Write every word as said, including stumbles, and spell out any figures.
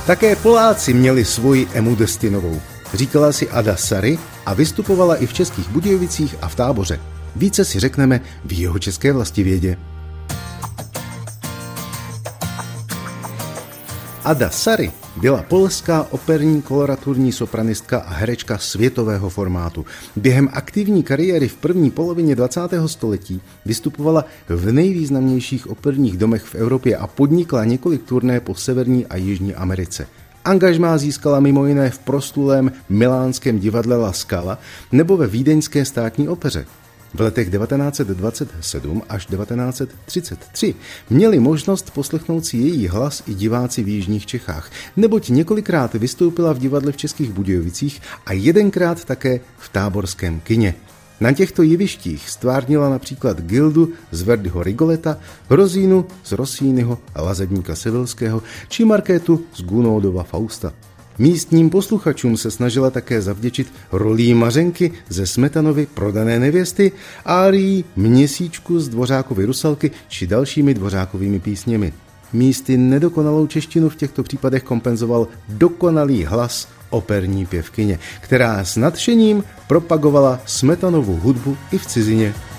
Také Poláci měli svoji Emu Destinovou. Říkala si Ada Sary a vystupovala i v Českých Budějovicích a v Táboře. Více si řekneme v Jihočeské vlastivědě. Ada Sary byla polská operní koloraturní sopranistka a herečka světového formátu. Během aktivní kariéry v první polovině dvacátého století vystupovala v nejvýznamnějších operních domech v Evropě a podnikla několik turné po Severní a Jižní Americe. Angažmá získala mimo jiné v proslulém milánském divadle La Scala nebo ve vídeňské státní opeře. V letech devatenáct set dvacet sedm až devatenáct set třicet tři měli možnost poslechnout si její hlas i diváci v jižních Čechách, neboť několikrát vystoupila v divadle v Českých Budějovicích a jedenkrát také v Táborském kině. Na těchto jevištích stvárnila například Gildu z Verdiho Rigoleta, Rozínu z Rossiniho a Lazebníka Sevilského či Markétu z Gounodova Fausta. Místním posluchačům se snažila také zavděčit rolí Mařenky ze Smetanovy Prodané nevěsty, árií Měsíčku z Dvořákovy Rusalky či dalšími Dvořákovými písněmi. Místy nedokonalou češtinu v těchto případech kompenzoval dokonalý hlas operní pěvkyně, která s nadšením propagovala Smetanovu hudbu i v cizině.